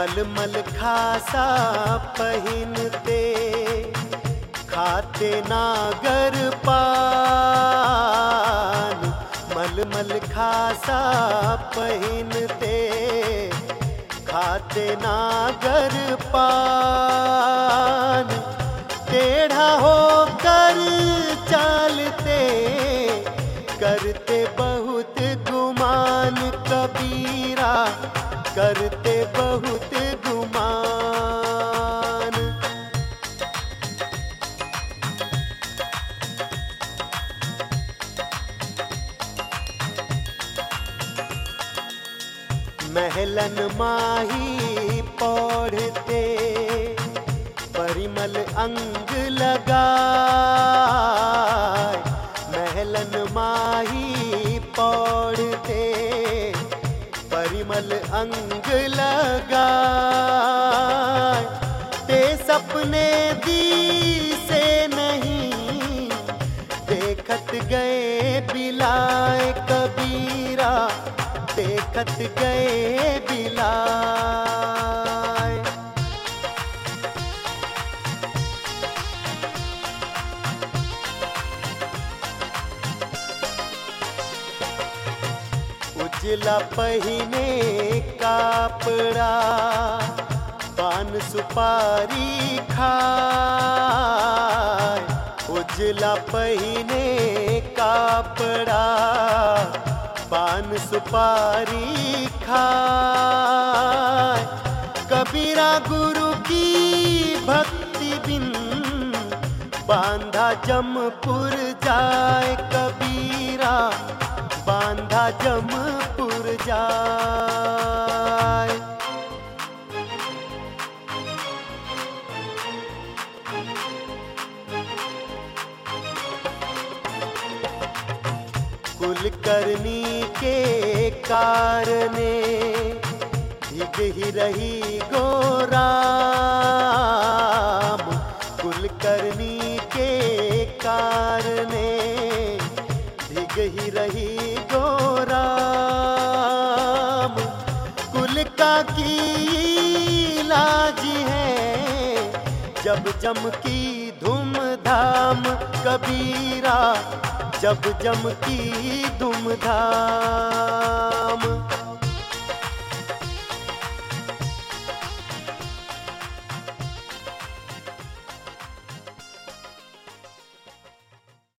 मलमल खासा पहिनते, खाते नागर पान। मलमल खासा पहिनते, खाते नागर पान। टेढ़ा होकर चालते, करते बहुत गुमान कबीरा, करते बहुत गुमान। महलन माही पौढ़ते, परिमल अंग लगाए। महलन माही पौढ़ते, परिमल अंग लगाए। ते सपने दी से नहीं, देखत गए बिलाए कबीरा, देखत गए बिलाए। उजला पहिने कापड़ा, पान सुपारी खाए। उजला पहिने कापड़ा, पान सुपारी खाए। कबीरा गुरु की भक्ति बिन, बांधा जमपुर जाए कबीरा, बांधा जमपुर जाए। कुलकर्णी के कारणे, भीग ही रही गोराम। कुलकर्णी के कारणे, भीग ही रही गोराम। कुल का की लाज है, जब जम की धूम धाम कबीरा, जब जम की धूम धाम।